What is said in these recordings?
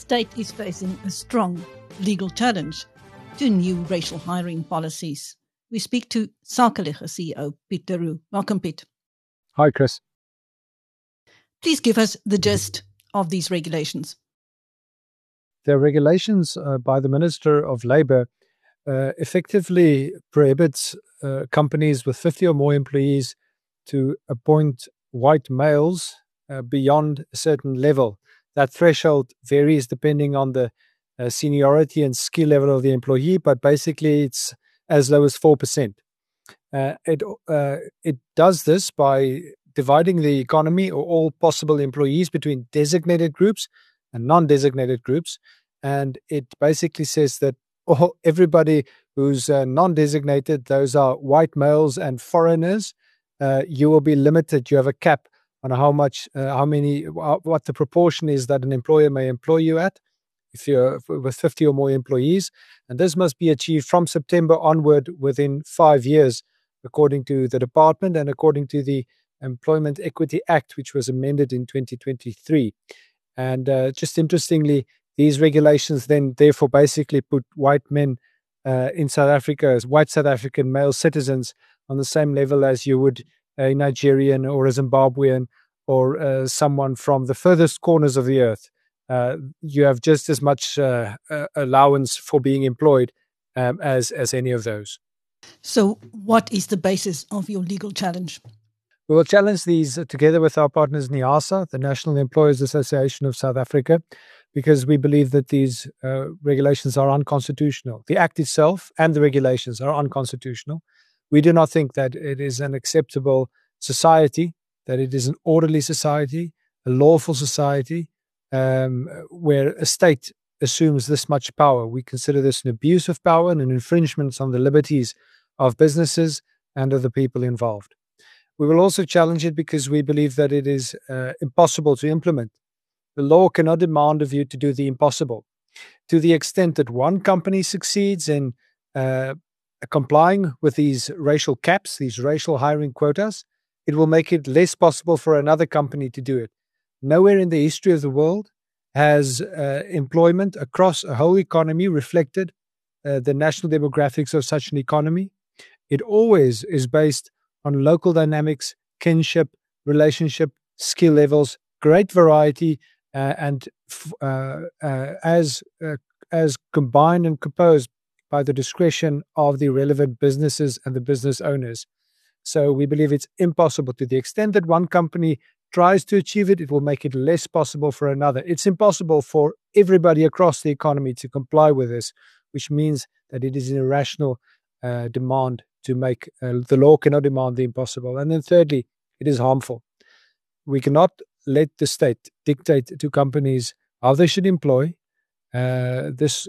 state is facing a strong legal challenge to new racial hiring policies. We speak to Sakelega CEO Piet de Roo. Welcome, Piet. Hi, Chris. Please give us the gist of these regulations. The regulations by the Minister of Labour effectively prohibits companies with 50 or more employees to appoint white males beyond a certain level. That threshold varies depending on the seniority and skill level of the employee, but basically it's as low as 4%. It does this by dividing the economy or all possible employees between designated groups and non-designated groups. And it basically says that everybody who's non-designated, those are white males and foreigners, you will be limited. You have a cap on what the proportion is that an employer may employ you at if you're with 50 or more employees. And this must be achieved from September onward within 5 years, according to the department and according to the Employment Equity Act, which was amended in 2023. And just interestingly, these regulations then therefore basically put white men in South Africa as white South African male citizens on the same level as you would a Nigerian or a Zimbabwean or someone from the furthest corners of the earth. You have just as much allowance for being employed as any of those. So what is the basis of your legal challenge? We will challenge these together with our partners NIASA, the National Employers Association of South Africa, because we believe that these regulations are unconstitutional. The Act itself and the regulations are unconstitutional. We do not think that it is an acceptable society, that it is an orderly society, a lawful society, where a state assumes this much power. We consider this an abuse of power and an infringement on the liberties of businesses and of the people involved. We will also challenge it because we believe that it is impossible to implement. The law cannot demand of you to do the impossible. To the extent that one company succeeds in complying with these racial caps, these racial hiring quotas, it will make it less possible for another company to do it. Nowhere in the history of the world has employment across a whole economy reflected the national demographics of such an economy. It always is based on local dynamics, kinship, relationship, skill levels, great variety, and as combined and composed by the discretion of the relevant businesses and the business owners. So we believe it's impossible. To the extent that one company tries to achieve it, it will make it less possible for another. It's impossible for everybody across the economy to comply with this, which means that it is an irrational demand to make. The law cannot demand the impossible. And then thirdly, it is harmful. We cannot let the state dictate to companies how they should employ. This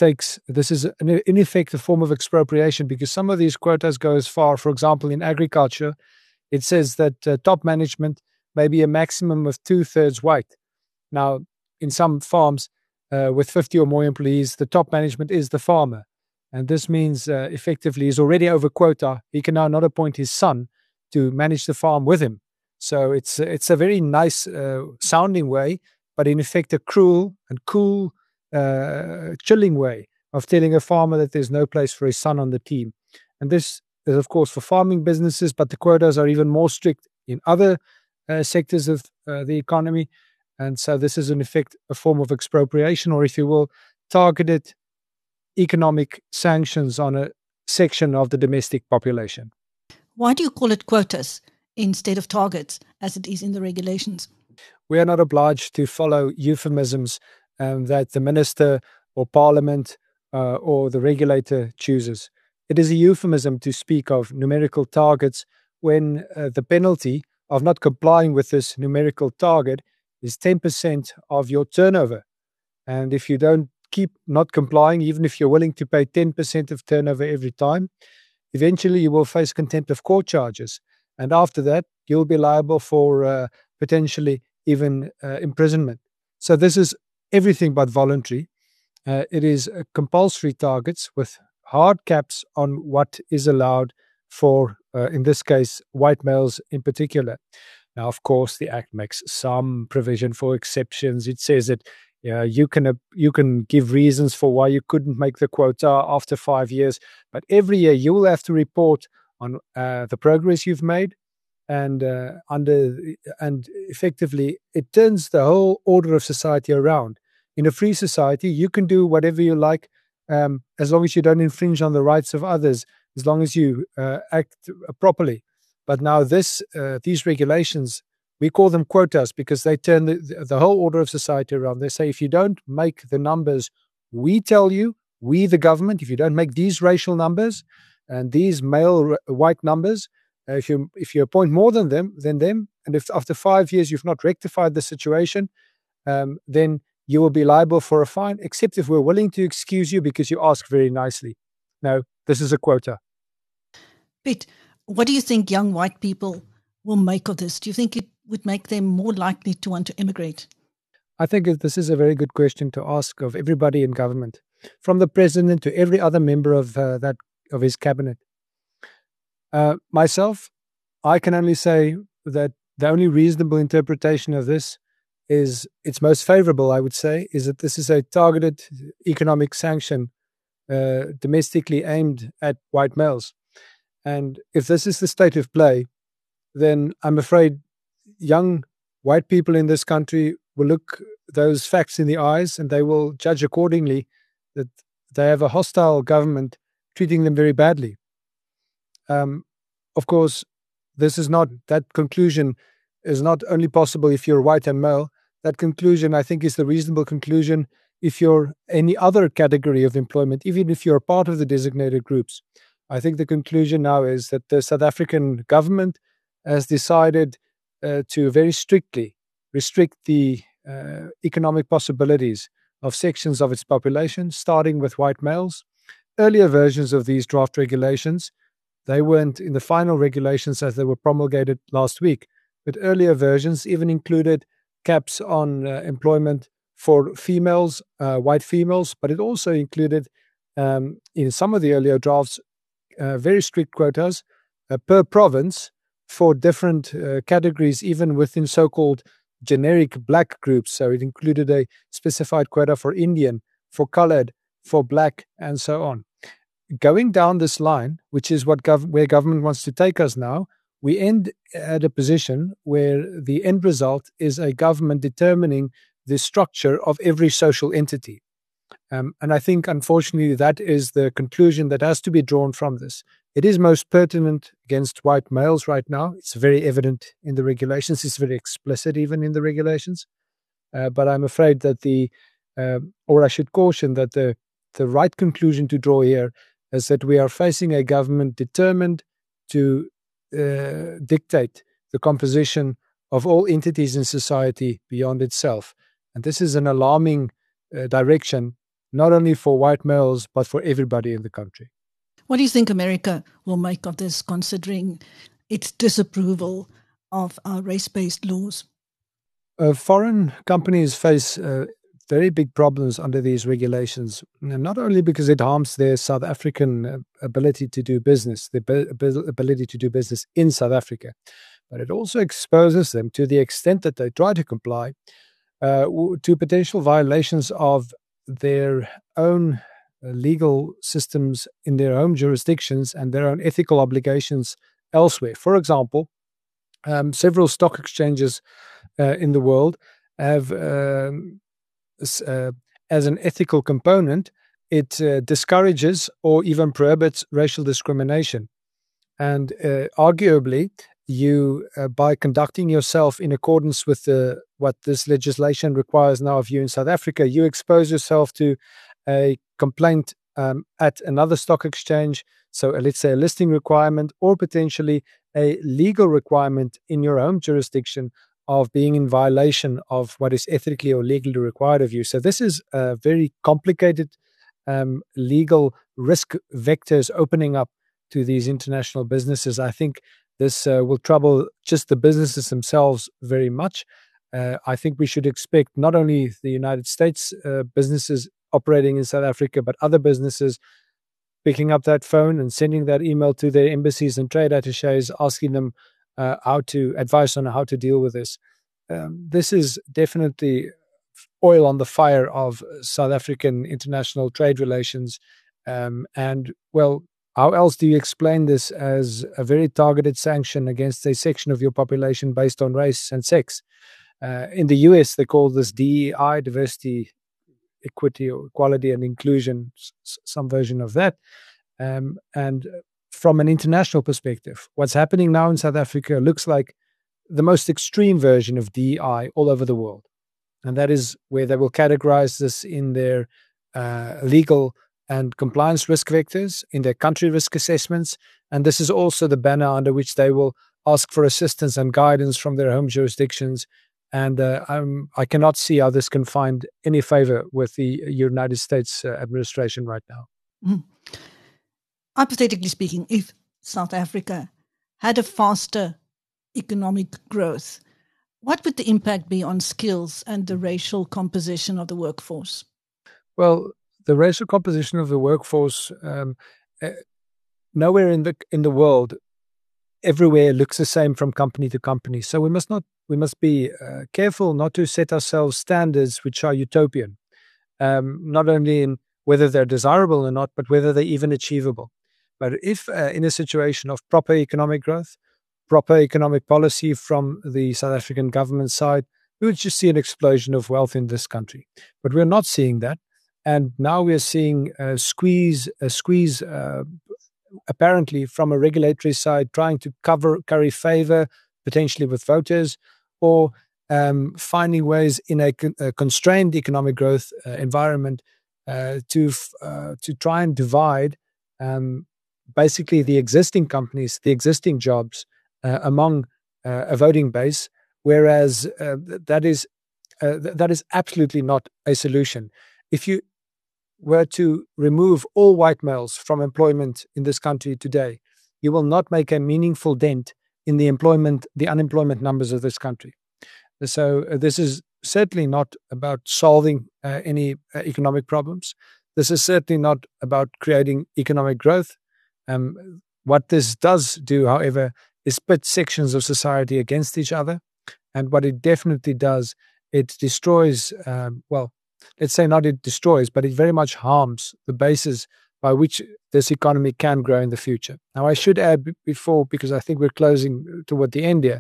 is in effect a form of expropriation, because some of these quotas go as far. For example, in agriculture, it says that top management may be a maximum of 2/3 white. Now, in some farms with 50 or more employees, the top management is the farmer. And this means effectively he's already over quota. He can now not appoint his son to manage the farm with him. So it's a very nice sounding way, but in effect a cruel and cool, chilling way of telling a farmer that there's no place for his son on the team. And this is, of course, for farming businesses, but the quotas are even more strict in other sectors of the economy. And so this is, in effect, a form of expropriation, or if you will, targeted economic sanctions on a section of the domestic population. Why do you call it quotas instead of targets, as it is in the regulations? We are not obliged to follow euphemisms that the minister or parliament or the regulator chooses. It is a euphemism to speak of numerical targets when the penalty of not complying with this numerical target is 10% of your turnover. And if you don't keep not complying, even if you're willing to pay 10% of turnover every time, eventually you will face contempt of court charges. And after that, you'll be liable for potentially even imprisonment. So this is everything but voluntary. It is compulsory targets with hard caps on what is allowed for, in this case, white males in particular. Now, of course, the Act makes some provision for exceptions. It says that Yeah, you can give reasons for why you couldn't make the quota after 5 years, but every year you will have to report on the progress you've made, and and effectively it turns the whole order of society around. In a free society, you can do whatever you like, as long as you don't infringe on the rights of others, as long as you act properly. But now these regulations, we call them quotas because they turn the whole order of society around. They say if you don't make the numbers we tell you, we the government, if you don't make these racial numbers and these male white numbers, if you appoint more than them, and if after 5 years you've not rectified the situation, then you will be liable for a fine, except if we're willing to excuse you because you ask very nicely. No, this is a quota. Pete, what do you think young white people will make of this? Do you think it would make them more likely to want to immigrate? I think this is a very good question to ask of everybody in government, from the president to every other member of his cabinet. Myself, I can only say that the only reasonable interpretation of this is its most favorable, I would say, is that this is a targeted economic sanction domestically aimed at white males. And if this is the state of play, then I'm afraid young white people in this country will look those facts in the eyes and they will judge accordingly that they have a hostile government treating them very badly. Of course, that conclusion is not only possible if you're white and male. That conclusion, I think, is the reasonable conclusion if you're any other category of employment, even if you're part of the designated groups. I think the conclusion now is that the South African government has decided to very strictly restrict the economic possibilities of sections of its population, starting with white males. Earlier versions of these draft regulations, they weren't in the final regulations as they were promulgated last week, but earlier versions even included caps on employment for females, white females, but it also included, in some of the earlier drafts, very strict quotas per province for different categories, even within so-called generic black groups. So it included a specified quota for Indian, for colored, for black, and so on. Going down this line, which is where government wants to take us now, we end at a position where the end result is a government determining the structure of every social entity. And I think, unfortunately, that is the conclusion that has to be drawn from this. It is most pertinent against white males right now. It's very evident in the regulations. It's very explicit even in the regulations. But I'm afraid that or I should caution that the right conclusion to draw here is that we are facing a government determined to dictate the composition of all entities in society beyond itself. And this is an alarming direction, not only for white males, but for everybody in the country. What do you think America will make of this, considering its disapproval of our race-based laws? Foreign companies face very big problems under these regulations, not only because it harms their South African ability to do business, the ability to do business in South Africa, but it also exposes them, to the extent that they try to comply, to potential violations of their own legal systems in their own jurisdictions and their own ethical obligations elsewhere. For example, several stock exchanges in the world have, as an ethical component, it discourages or even prohibits racial discrimination. And arguably, you, by conducting yourself in accordance with what this legislation requires now of you in South Africa, you expose yourself to a complaint at another stock exchange. So let's say a listing requirement, or potentially a legal requirement in your home jurisdiction of being in violation of what is ethically or legally required of you. So this is a very complicated legal risk vectors opening up to these international businesses. I think this will trouble just the businesses themselves very much. I think we should expect not only the United States businesses operating in South Africa, but other businesses picking up that phone and sending that email to their embassies and trade attaches, asking them advice on how to deal with this. This is definitely oil on the fire of South African international trade relations. Well, how else do you explain this as a very targeted sanction against a section of your population based on race and sex? In the US, they call this DEI, diversity, equity, or equality and inclusion, some version of that. And from an international perspective, what's happening now in South Africa looks like the most extreme version of DEI all over the world. And that is where they will categorize this in their legal and compliance risk vectors, in their country risk assessments. And this is also the banner under which they will ask for assistance and guidance from their home jurisdictions. And I cannot see how this can find any favor with the United States administration right now. Mm. Hypothetically speaking, if South Africa had a faster economic growth, what would the impact be on skills and the racial composition of the workforce? Well, the racial composition of the workforce, nowhere in the world, everywhere looks the same from company to company. So we must be careful not to set ourselves standards which are utopian, not only in whether they're desirable or not, but whether they're even achievable. But if in a situation of proper economic growth, proper economic policy from the South African government side, we would just see an explosion of wealth in this country. But we're not seeing that. And now we're seeing a squeeze apparently from a regulatory side, trying to curry favor potentially with voters, or finding ways in a constrained economic growth environment to try and divide basically the existing companies, the existing jobs among a voting base, whereas that is absolutely not a solution. If you were to remove all white males from employment in this country today, you will not make a meaningful dent in the unemployment numbers of this country. So this is certainly not about solving any economic problems. This is certainly not about creating economic growth. What this does do, however, is pit sections of society against each other. And what it definitely does, it destroys, let's say not it destroys, but it very much harms the basis by which this economy can grow in the future. Now, I should add before, because I think we're closing toward the end here,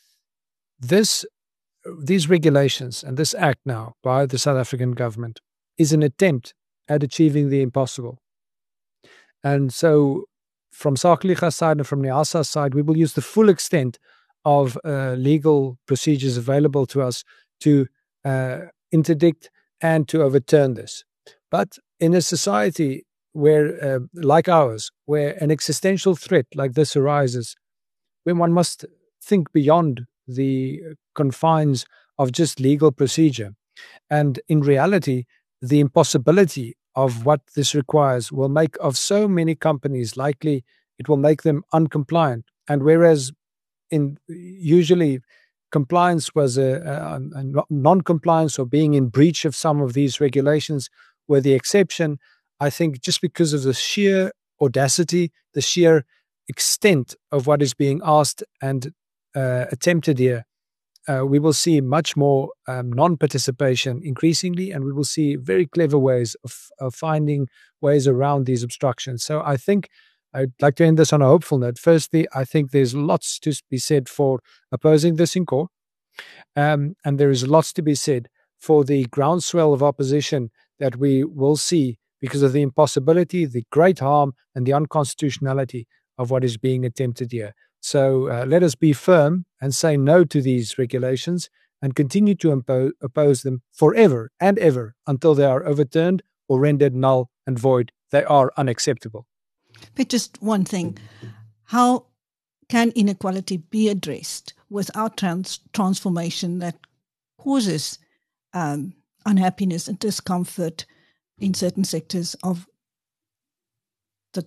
these regulations and this act now by the South African government is an attempt at achieving the impossible. And so from SACLIGA's side and from NIASA's side, we will use the full extent of legal procedures available to us to interdict and to overturn this. But in a society where, like ours, where an existential threat like this arises, when one must think beyond the confines of just legal procedure, and in reality, the impossibility of what this requires will make of so many companies likely it will make them uncompliant. And whereas usually compliance was a non-compliance or being in breach of some of these regulations were the exception, I think just because of the sheer audacity, the sheer extent of what is being asked and attempted here, we will see much more non-participation increasingly, and we will see very clever ways of finding ways around these obstructions. So I think I'd like to end this on a hopeful note. Firstly, I think there's lots to be said for opposing this in court, and there is lots to be said for the groundswell of opposition that we will see because of the impossibility, the great harm, and the unconstitutionality of what is being attempted here. So let us be firm and say no to these regulations and continue to oppose them forever and ever until they are overturned or rendered null and void. They are unacceptable. But just one thing, how can inequality be addressed without transformation that causes unhappiness and discomfort in certain sectors of the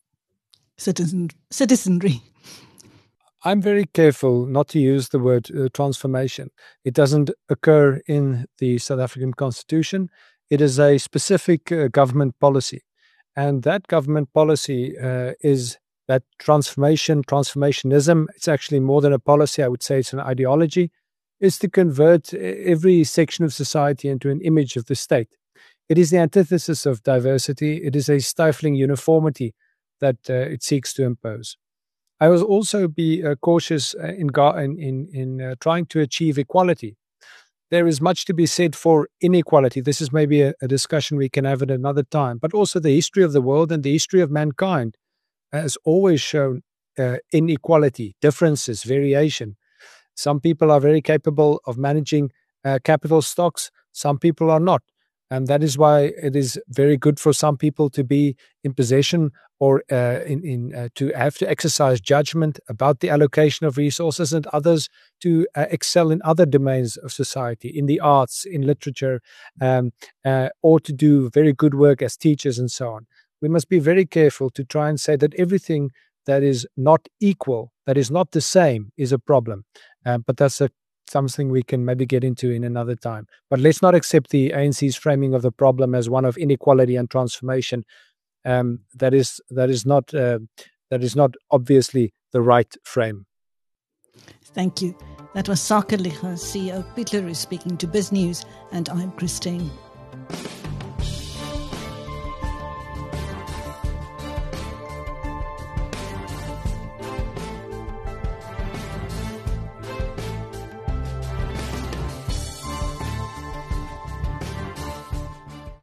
citizenry? I'm very careful not to use the word transformation. It doesn't occur in the South African Constitution. It is a specific government policy. And that government policy is that transformationism. It's actually more than a policy. I would say it's an ideology. is to convert every section of society into an image of the state. It is the antithesis of diversity. It is a stifling uniformity that it seeks to impose. I will also be cautious in trying to achieve equality. There is much to be said for inequality. This is maybe a discussion we can have at another time, but also the history of the world and the history of mankind has always shown inequality, differences, variation. Some people are very capable of managing capital stocks, some people are not. And that is why it is very good for some people to be in possession or to have to exercise judgment about the allocation of resources, and others to excel in other domains of society, in the arts, in literature, or to do very good work as teachers and so on. We must be very careful to try and say that everything that is not equal, that is not the same, is a problem. But that's something we can maybe get into in another time. But let's not accept the ANC's framing of the problem as one of inequality and transformation. That is not obviously the right frame. Thank you. That was Sake Liga, CEO of Piet le Roux, speaking to BizNews, and I'm Christine.